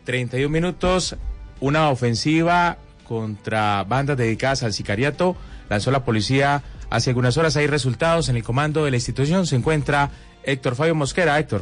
31 minutos, una ofensiva contra bandas dedicadas al sicariato lanzó la policía hace algunas horas. Hay resultados. En el comando de la institución se encuentra Héctor Fabio Mosquera. Héctor.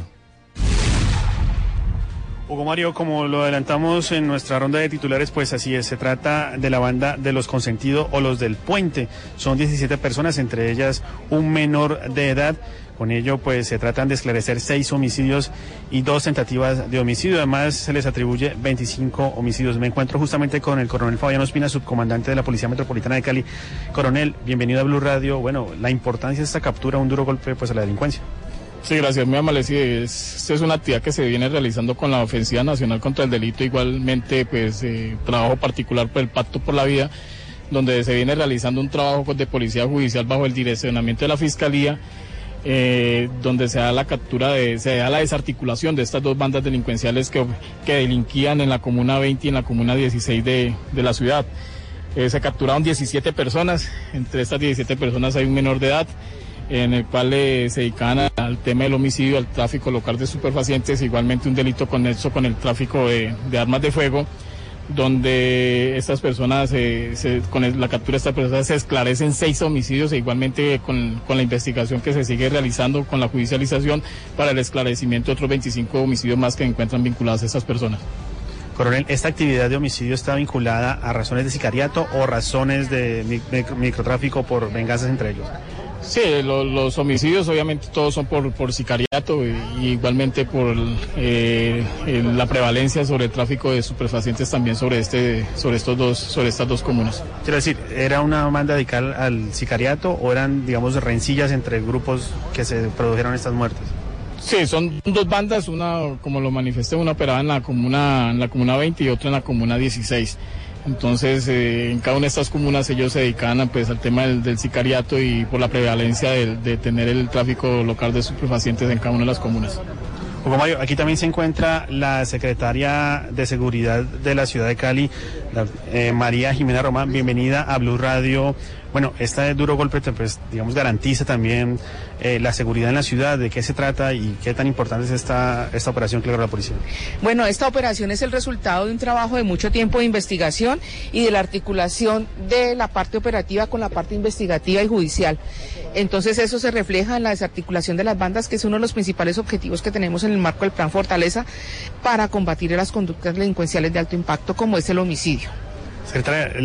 Hugo Mario, como lo adelantamos en nuestra ronda de titulares, pues así es, se trata de la banda de los Consentido o los del Puente. Son 17 personas, entre ellas un menor de edad. Con ello, pues se tratan de esclarecer 6 homicidios y 2 tentativas de homicidio. Además, se les atribuye 25 homicidios. Me encuentro justamente con el coronel Fabián Ospina, subcomandante de la Policía Metropolitana de Cali. Coronel, bienvenido a Blue Radio. Bueno, la importancia de esta captura, un duro golpe pues a la delincuencia. Sí, gracias, muy amable. Sí, esta es una actividad que se viene realizando con la Ofensiva Nacional contra el Delito, igualmente pues trabajo particular por el Pacto por la Vida, donde se viene realizando un trabajo de policía judicial bajo el direccionamiento de la Fiscalía, donde se da la captura, se da la desarticulación de estas 2 bandas delincuenciales que delinquían en la Comuna 20 y en la Comuna 16 de la ciudad. Se capturaron 17 personas, entre estas 17 personas hay un menor de edad, en el cual se dedicaban al tema del homicidio, al tráfico local de estupefacientes, igualmente un delito conexo con el tráfico de armas de fuego, donde estas personas, con la captura de estas personas se esclarecen 6 homicidios e igualmente con la investigación que se sigue realizando con la judicialización para el esclarecimiento de otros 25 homicidios más que encuentran vinculados a estas personas. Coronel, ¿esta actividad de homicidio está vinculada a razones de sicariato o razones de microtráfico por venganzas entre ellos? Sí, los homicidios obviamente todos son por sicariato y igualmente por la prevalencia sobre el tráfico de estupefacientes también sobre estas dos comunas. Quiero decir, ¿era una banda dedicada al sicariato o eran, digamos, rencillas entre grupos que se produjeron estas muertes? Sí, son 2 bandas, una, como lo manifesté, una operaba en la comuna 20 y otra en la comuna 16. Entonces, en cada una de estas comunas ellos se dedican pues, al tema del sicariato y por la prevalencia de tener el tráfico local de estupefacientes en cada una de las comunas. Hugo Mario, aquí también se encuentra la secretaria de Seguridad de la ciudad de Cali, María Jimena Román. Bienvenida a Blue Radio. Bueno, este duro golpe, pues, digamos, garantiza también la seguridad en la ciudad. ¿De qué se trata y qué tan importante es esta operación que logra la policía? Bueno, esta operación es el resultado de un trabajo de mucho tiempo de investigación y de la articulación de la parte operativa con la parte investigativa y judicial. Entonces eso se refleja en la desarticulación de las bandas, que es uno de los principales objetivos que tenemos en el marco del Plan Fortaleza para combatir las conductas delincuenciales de alto impacto como es el homicidio. Secretaria,